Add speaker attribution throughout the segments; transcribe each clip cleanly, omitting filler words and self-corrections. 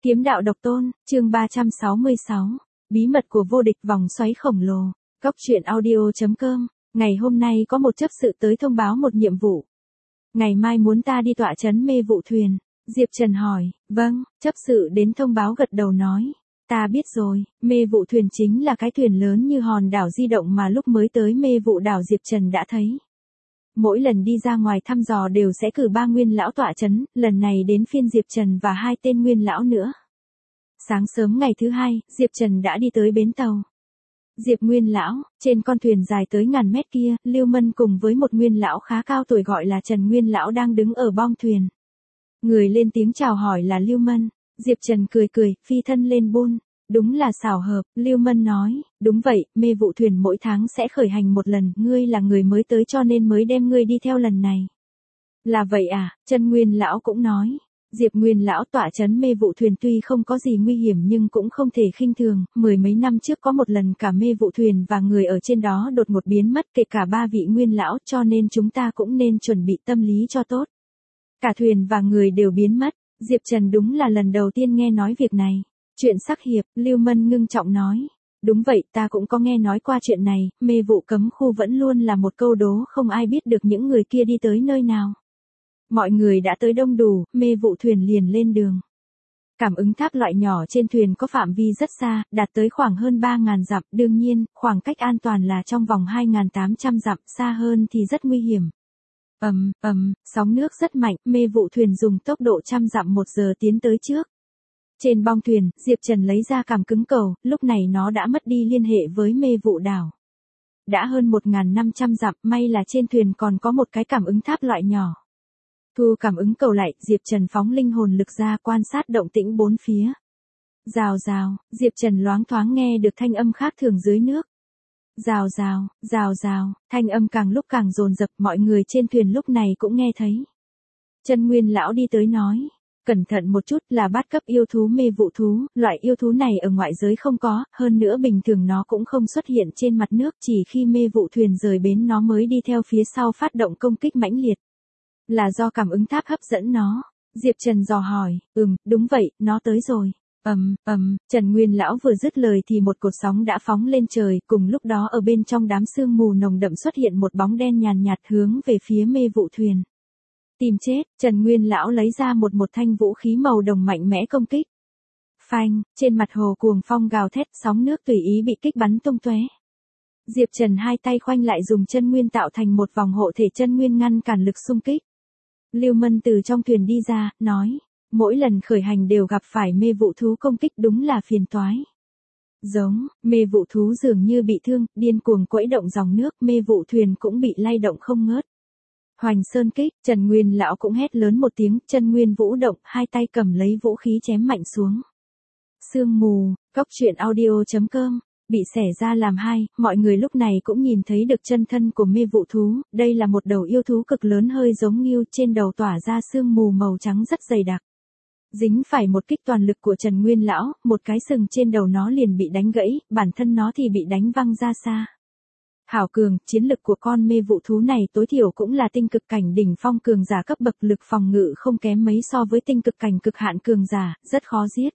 Speaker 1: Kiếm đạo độc tôn, chương 366. Bí mật của vô địch vòng xoáy khổng lồ. Cốc truyện audio.com. Ngày hôm nay có một chấp sự tới thông báo một nhiệm vụ. Ngày mai muốn ta đi tọa trấn mê vụ thuyền. Diệp Trần hỏi, vâng, chấp sự đến thông báo gật đầu nói. Ta biết rồi, mê vụ thuyền chính là cái thuyền lớn như hòn đảo di động mà lúc mới tới mê vụ đảo Diệp Trần đã thấy. Mỗi lần đi ra ngoài thăm dò đều sẽ cử 3 nguyên lão tọa trấn, lần này đến phiên Diệp Trần và 2 tên nguyên lão nữa. Sáng sớm ngày thứ 2, Diệp Trần đã đi tới bến tàu. Diệp Nguyên lão, trên con thuyền dài tới ngàn mét kia, Lưu Mân cùng với một nguyên lão khá cao tuổi gọi là Trần Nguyên lão đang đứng ở bong thuyền. Người lên tiếng chào hỏi là Lưu Mân. Diệp Trần cười cười, phi thân lên buôn. Đúng là xảo hợp, Lưu Mân nói, đúng vậy, mê vụ thuyền mỗi tháng sẽ khởi hành một lần, ngươi là người mới tới cho nên mới đem ngươi đi theo lần này. Là vậy à, Trần Nguyên lão cũng nói. Diệp Nguyên lão tọa trấn mê vụ thuyền tuy không có gì nguy hiểm nhưng cũng không thể khinh thường, 10 mấy năm trước có một lần cả mê vụ thuyền và người ở trên đó đột ngột biến mất kể cả 3 vị nguyên lão cho nên chúng ta cũng nên chuẩn bị tâm lý cho tốt. Cả thuyền và người đều biến mất, Diệp Trần đúng là lần đầu tiên nghe nói việc này. Chuyện sắc hiệp, Lưu Mân ngưng trọng nói. Đúng vậy, ta cũng có nghe nói qua chuyện này, mê vụ cấm khu vẫn luôn là một câu đố không ai biết được những người kia đi tới nơi nào. Mọi người đã tới đông đủ, mê vụ thuyền liền lên đường. Cảm ứng tháp loại nhỏ trên thuyền có phạm vi rất xa, đạt tới khoảng hơn 3.000 dặm, đương nhiên, khoảng cách an toàn là trong vòng 2.800 dặm, xa hơn thì rất nguy hiểm. Sóng nước rất mạnh, mê vụ thuyền dùng tốc độ 100 dặm 1 giờ tiến tới trước. Trên bong thuyền, Diệp Trần lấy ra cảm cứng cầu, lúc này nó đã mất đi liên hệ với mê vụ đảo. Đã hơn 1.500 dặm, may là trên thuyền còn có một cái cảm ứng tháp loại nhỏ. Thu cảm ứng cầu lại, Diệp Trần phóng linh hồn lực ra quan sát động tĩnh bốn phía. Rào rào, Diệp Trần loáng thoáng nghe được thanh âm khác thường dưới nước. Rào rào, rào rào, thanh âm càng lúc càng dồn dập, mọi người trên thuyền lúc này cũng nghe thấy. Trần Nguyên lão đi tới nói. Cẩn thận một chút, là bát cấp yêu thú mê vụ thú, loại yêu thú này ở ngoại giới không có, hơn nữa bình thường nó cũng không xuất hiện trên mặt nước, chỉ khi mê vụ thuyền rời bến nó mới đi theo phía sau phát động công kích mãnh liệt. Là do cảm ứng tháp hấp dẫn nó. Diệp Trần dò hỏi, đúng vậy, nó tới rồi. Trần Nguyên lão vừa dứt lời thì một cột sóng đã phóng lên trời, cùng lúc đó ở bên trong đám sương mù nồng đậm xuất hiện một bóng đen nhàn nhạt hướng về phía mê vụ thuyền. Tìm chết, Trần Nguyên lão lấy ra một thanh vũ khí màu đồng mạnh mẽ công kích. Phanh, trên mặt hồ cuồng phong gào thét, sóng nước tùy ý bị kích bắn tung tóe. Diệp Trần hai tay khoanh lại dùng chân nguyên tạo thành một vòng hộ thể chân nguyên ngăn cản lực xung kích. Lưu Mân từ trong thuyền đi ra, nói, mỗi lần khởi hành đều gặp phải mê vụ thú công kích đúng là phiền toái. Giống, mê vụ thú dường như bị thương, điên cuồng quẫy động dòng nước, mê vụ thuyền cũng bị lay động không ngớt. Hoành Sơn kích, Trần Nguyên lão cũng hét lớn một tiếng, chân nguyên vũ động, hai tay cầm lấy vũ khí chém mạnh xuống. Sương mù, cốc truyện audio.com, bị xẻ ra làm hai, mọi người lúc này cũng nhìn thấy được chân thân của mê vụ thú, đây là một đầu yêu thú cực lớn hơi giống ngưu, trên đầu tỏa ra sương mù màu trắng rất dày đặc. Dính phải một kích toàn lực của Trần Nguyên lão, một cái sừng trên đầu nó liền bị đánh gãy, bản thân nó thì bị đánh văng ra xa. Hảo cường, chiến lực của con mê vụ thú này tối thiểu cũng là tinh cực cảnh đỉnh phong cường giả cấp bậc, lực phòng ngự không kém mấy so với tinh cực cảnh cực hạn cường giả, rất khó giết.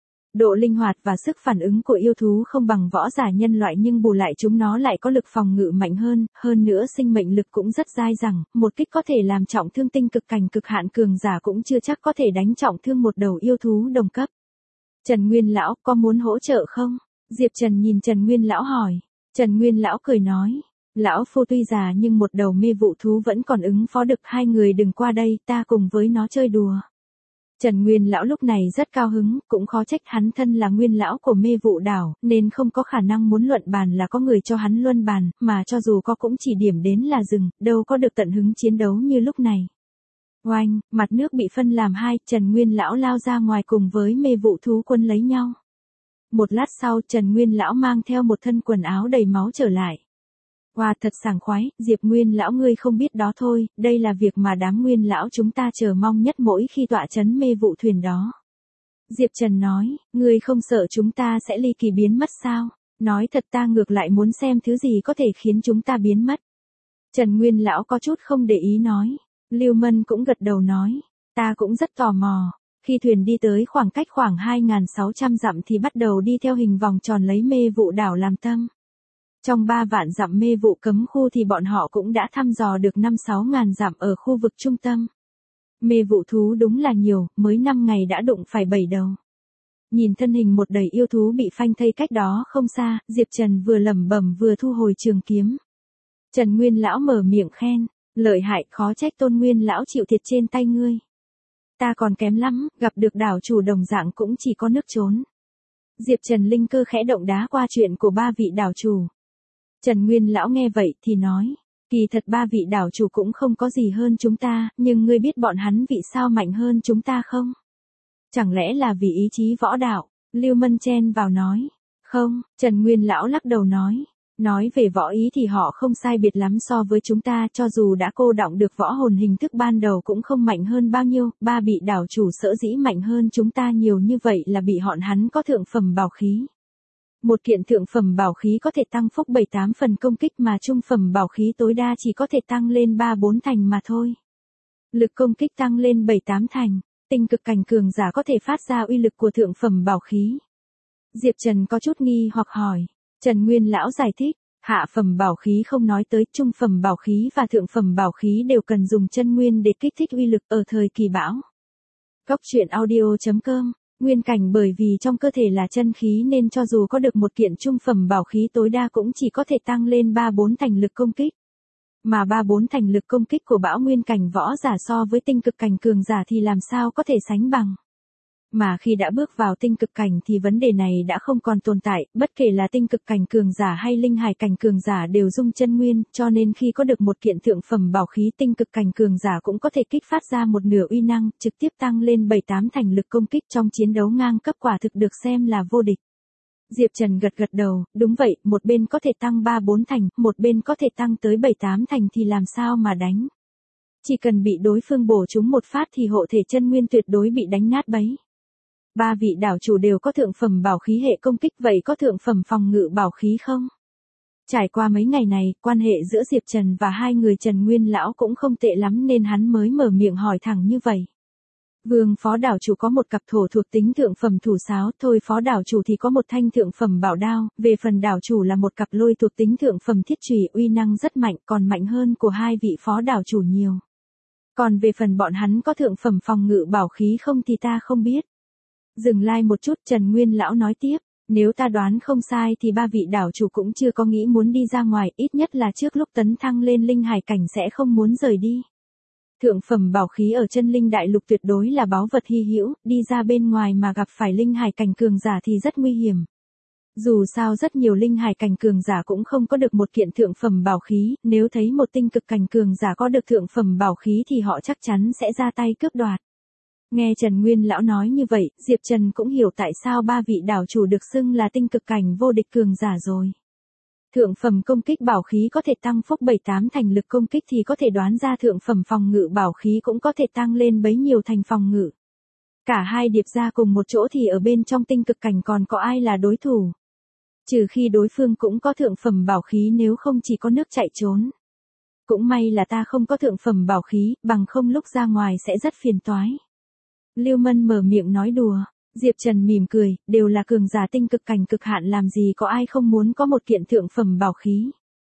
Speaker 1: Độ linh hoạt và sức phản ứng của yêu thú không bằng võ giả nhân loại nhưng bù lại chúng nó lại có lực phòng ngự mạnh hơn nữa sinh mệnh lực cũng rất dai dẳng, một kích có thể làm trọng thương tinh cực cảnh cực hạn cường giả cũng chưa chắc có thể đánh trọng thương một đầu yêu thú đồng cấp. Trần Nguyên lão, có muốn hỗ trợ không? Diệp Trần nhìn Trần Nguyên lão hỏi. Trần Nguyên lão cười nói, lão phu tuy già nhưng một đầu mê vụ thú vẫn còn ứng phó được, hai người đừng qua đây, ta cùng với nó chơi đùa. Trần Nguyên lão lúc này rất cao hứng, cũng khó trách hắn thân là nguyên lão của mê vụ đảo, nên không có khả năng muốn luận bàn là có người cho hắn luân bàn, mà cho dù có cũng chỉ điểm đến là dừng, đâu có được tận hứng chiến đấu như lúc này. Oanh, mặt nước bị phân làm hai, Trần Nguyên lão lao ra ngoài cùng với mê vụ thú quân lấy nhau. Một lát sau Trần Nguyên lão mang theo một thân quần áo đầy máu trở lại. Wow, thật sảng khoái, Diệp Nguyên lão ngươi không biết đó thôi, đây là việc mà đám nguyên lão chúng ta chờ mong nhất mỗi khi tọa trấn mê vụ thuyền đó. Diệp Trần nói, ngươi không sợ chúng ta sẽ ly kỳ biến mất sao? Nói thật ta ngược lại muốn xem thứ gì có thể khiến chúng ta biến mất. Trần Nguyên lão có chút không để ý nói. Lưu Mân cũng gật đầu nói, ta cũng rất tò mò. Khi thuyền đi tới khoảng cách khoảng 2.600 dặm thì bắt đầu đi theo hình vòng tròn lấy mê vụ đảo làm tâm. Trong 3 vạn dặm mê vụ cấm khu thì bọn họ cũng đã thăm dò được 5-6 ngàn dặm ở khu vực trung tâm. Mê vụ thú đúng là nhiều, mới 5 ngày đã đụng phải 7 đầu. Nhìn thân hình một đầy yêu thú bị phanh thây cách đó không xa, Diệp Trần vừa lẩm bẩm vừa thu hồi trường kiếm. Trần Nguyên lão mở miệng khen, lợi hại, khó trách Tôn Nguyên lão chịu thiệt trên tay ngươi. Ta còn kém lắm, gặp được đảo chủ đồng dạng cũng chỉ có nước trốn. Diệp Trần linh cơ khẽ động đá qua chuyện của 3 vị đảo chủ. Trần Nguyên lão nghe vậy thì nói, kỳ thật 3 vị đảo chủ cũng không có gì hơn chúng ta, nhưng ngươi biết bọn hắn vì sao mạnh hơn chúng ta không? Chẳng lẽ là vì ý chí võ đạo? Lưu Mân chen vào nói. Không, Trần Nguyên lão lắc đầu nói. Nói về võ ý thì họ không sai biệt lắm so với chúng ta, cho dù đã cô đọng được võ hồn hình thức ban đầu cũng không mạnh hơn bao nhiêu. 3 vị đảo chủ sở dĩ mạnh hơn chúng ta nhiều như vậy là bị hắn có thượng phẩm bảo khí. Một kiện thượng phẩm bảo khí có thể tăng phúc 7-8 phần công kích mà trung phẩm bảo khí tối đa chỉ có thể tăng lên 3-4 thành mà thôi. Lực công kích tăng lên 7-8 thành, tinh cực cảnh cường giả có thể phát ra uy lực của thượng phẩm bảo khí. Diệp Trần có chút nghi hoặc hỏi. Trần Nguyên lão giải thích, hạ phẩm bảo khí không nói tới, trung phẩm bảo khí và thượng phẩm bảo khí đều cần dùng chân nguyên để kích thích uy lực ở thời kỳ bão. Cốc truyện audio.com. Nguyên cảnh bởi vì trong cơ thể là chân khí nên cho dù có được một kiện trung phẩm bảo khí tối đa cũng chỉ có thể tăng lên 3-4 thành lực công kích. Mà 3-4 thành lực công kích của bão nguyên cảnh võ giả so với tinh cực cảnh cường giả thì làm sao có thể sánh bằng. Mà khi đã bước vào tinh cực cảnh thì vấn đề này đã không còn tồn tại, bất kể là tinh cực cảnh cường giả hay linh hải cảnh cường giả đều dung chân nguyên, cho nên khi có được một kiện thượng phẩm bảo khí tinh cực cảnh cường giả cũng có thể kích phát ra một nửa uy năng, trực tiếp tăng lên 7-8 thành lực công kích trong chiến đấu ngang cấp, quả thực được xem là vô địch. Diệp Trần gật gật đầu, đúng vậy, một bên có thể tăng 3-4 thành, một bên có thể tăng tới 7-8 thành thì làm sao mà đánh. Chỉ cần bị đối phương bổ trúng một phát thì hộ thể chân nguyên tuyệt đối bị đánh nát bấy. 3 vị đảo chủ đều có thượng phẩm bảo khí hệ công kích, vậy có thượng phẩm phòng ngự bảo khí không? Trải qua mấy ngày này, quan hệ giữa Diệp Trần và hai người Trần Nguyên lão cũng không tệ lắm nên hắn mới mở miệng hỏi thẳng như vậy. Vương phó đảo chủ có một cặp thổ thuộc tính thượng phẩm thủ sáo, thôi phó đảo chủ thì có một thanh thượng phẩm bảo đao, về phần đảo chủ là một cặp lôi thuộc tính thượng phẩm thiết chùy, uy năng rất mạnh, còn mạnh hơn của hai vị phó đảo chủ nhiều. Còn về phần bọn hắn có thượng phẩm phòng ngự bảo khí không thì ta không biết. Dừng lại một chút, Trần Nguyên lão nói tiếp, nếu ta đoán không sai thì 3 vị đảo chủ cũng chưa có nghĩ muốn đi ra ngoài, ít nhất là trước lúc tấn thăng lên linh hải cảnh sẽ không muốn rời đi. Thượng phẩm bảo khí ở chân linh đại lục tuyệt đối là báu vật hy hữu, đi ra bên ngoài mà gặp phải linh hải cảnh cường giả thì rất nguy hiểm. Dù sao rất nhiều linh hải cảnh cường giả cũng không có được một kiện thượng phẩm bảo khí, nếu thấy một tinh cực cảnh cường giả có được thượng phẩm bảo khí thì họ chắc chắn sẽ ra tay cướp đoạt. Nghe Trần Nguyên lão nói như vậy, Diệp Trần cũng hiểu tại sao 3 vị đảo chủ được xưng là tinh cực cảnh vô địch cường giả rồi. Thượng phẩm công kích bảo khí có thể tăng phúc 7-8 thành lực công kích thì có thể đoán ra thượng phẩm phòng ngự bảo khí cũng có thể tăng lên bấy nhiêu thành phòng ngự. Cả hai điệp ra cùng một chỗ thì ở bên trong tinh cực cảnh còn có ai là đối thủ. Trừ khi đối phương cũng có thượng phẩm bảo khí, nếu không chỉ có nước chạy trốn. Cũng may là ta không có thượng phẩm bảo khí, bằng không lúc ra ngoài sẽ rất phiền toái. Lưu Mân mở miệng nói đùa, Diệp Trần mỉm cười, đều là cường giả tinh cực cảnh cực hạn, làm gì có ai không muốn có một kiện thượng phẩm bảo khí.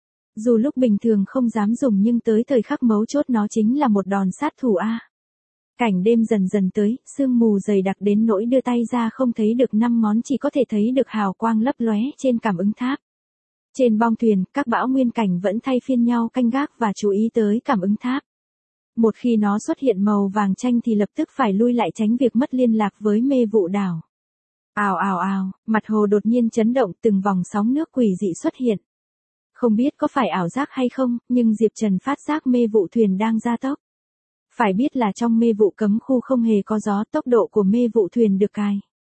Speaker 1: Dù lúc bình thường không dám dùng nhưng tới thời khắc mấu chốt nó chính là một đòn sát thủ a. Cảnh đêm dần dần tới, sương mù dày đặc đến nỗi đưa tay ra không thấy được 5 ngón, chỉ có thể thấy được hào quang lấp lóe trên cảm ứng tháp. Trên bong thuyền, các bão nguyên cảnh vẫn thay phiên nhau canh gác và chú ý tới cảm ứng tháp. Một khi nó xuất hiện màu vàng chanh thì lập tức phải lui lại tránh việc mất liên lạc với mê vụ đảo. Ào ào ào, mặt hồ đột nhiên chấn động, từng vòng sóng nước quỷ dị xuất hiện. Không biết có phải ảo giác hay không, nhưng Diệp Trần phát giác mê vụ thuyền đang gia tốc. Phải biết là trong mê vụ cấm khu không hề có gió, tốc độ của mê vụ thuyền được cài.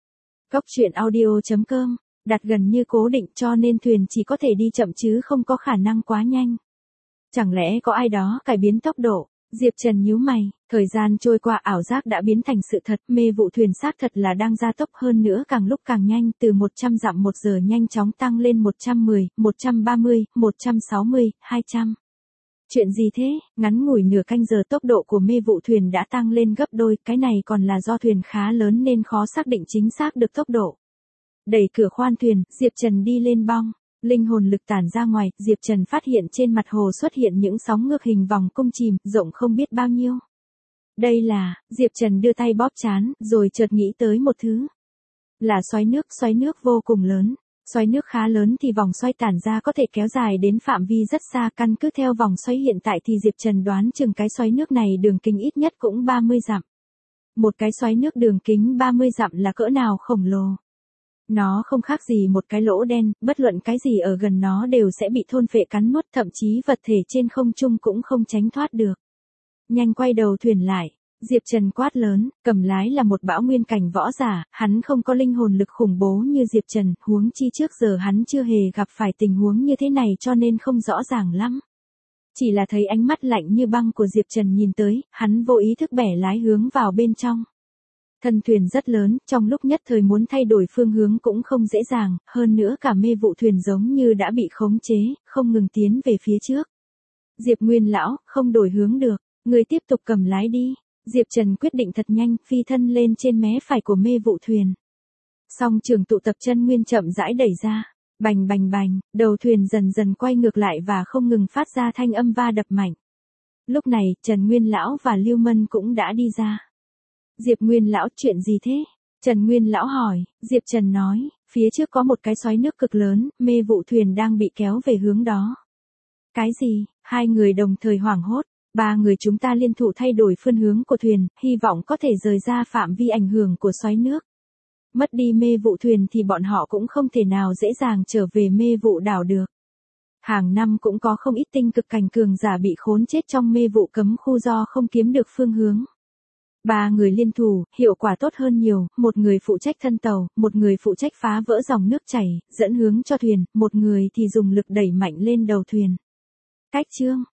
Speaker 1: Cốc truyện audio.com, đặt gần như cố định cho nên thuyền chỉ có thể đi chậm chứ không có khả năng quá nhanh. Chẳng lẽ có ai đó cải biến tốc độ? Diệp Trần nhíu mày, thời gian trôi qua, ảo giác đã biến thành sự thật, mê vụ thuyền xác thật là đang gia tốc, hơn nữa càng lúc càng nhanh, từ 100 dặm một giờ nhanh chóng tăng lên 110, 130, 160, 200. Chuyện gì thế? Ngắn ngủi nửa canh giờ tốc độ của mê vụ thuyền đã tăng lên gấp đôi, cái này còn là do thuyền khá lớn nên khó xác định chính xác được tốc độ. Đẩy cửa khoan thuyền, Diệp Trần đi lên bong. Linh hồn lực tản ra ngoài, Diệp Trần phát hiện trên mặt hồ xuất hiện những sóng ngược hình vòng cung chìm, rộng không biết bao nhiêu. Đây là, Diệp Trần đưa tay bóp trán, rồi chợt nghĩ tới một thứ. Là xoáy nước vô cùng lớn. Xoáy nước khá lớn thì vòng xoay tản ra có thể kéo dài đến phạm vi rất xa, căn cứ theo vòng xoáy hiện tại thì Diệp Trần đoán chừng cái xoáy nước này đường kính ít nhất cũng 30 dặm. Một cái xoáy nước đường kính 30 dặm là cỡ nào khổng lồ. Nó không khác gì một cái lỗ đen, bất luận cái gì ở gần nó đều sẽ bị thôn phệ cắn nuốt, thậm chí vật thể trên không trung cũng không tránh thoát được. Nhanh quay đầu thuyền lại. Diệp Trần quát lớn, cầm lái là một bão nguyên cảnh võ giả, hắn không có linh hồn lực khủng bố như Diệp Trần, huống chi trước giờ hắn chưa hề gặp phải tình huống như thế này cho nên không rõ ràng lắm. Chỉ là thấy ánh mắt lạnh như băng của Diệp Trần nhìn tới, hắn vô ý thức bẻ lái hướng vào bên trong. Thân thuyền rất lớn, trong lúc nhất thời muốn thay đổi phương hướng cũng không dễ dàng, hơn nữa cả mê vụ thuyền giống như đã bị khống chế, không ngừng tiến về phía trước. Diệp Nguyên lão, không đổi hướng được, người tiếp tục cầm lái đi. Diệp Trần quyết định thật nhanh, phi thân lên trên mé phải của mê vụ thuyền. Song trường tụ tập chân nguyên chậm rãi đẩy ra. Bành bành bành, đầu thuyền dần dần quay ngược lại và không ngừng phát ra thanh âm va đập mạnh. Lúc này, Trần Nguyên lão và Lưu Mân cũng đã đi ra. Diệp Nguyên lão, chuyện gì thế? Trần Nguyên lão hỏi. Diệp Trần nói, phía trước có một cái xoáy nước cực lớn, mê vụ thuyền đang bị kéo về hướng đó. Cái gì? Hai người đồng thời hoảng hốt. Ba người chúng ta liên thủ thay đổi phương hướng của thuyền, hy vọng có thể rời ra phạm vi ảnh hưởng của xoáy nước. Mất đi mê vụ thuyền thì bọn họ cũng không thể nào dễ dàng trở về mê vụ đảo được. Hàng năm cũng có không ít tinh cực cảnh cường giả bị khốn chết trong mê vụ cấm khu do không kiếm được phương hướng. Ba người liên thủ, hiệu quả tốt hơn nhiều, một người phụ trách thân tàu, một người phụ trách phá vỡ dòng nước chảy, dẫn hướng cho thuyền, một người thì dùng lực đẩy mạnh lên đầu thuyền. Cách chương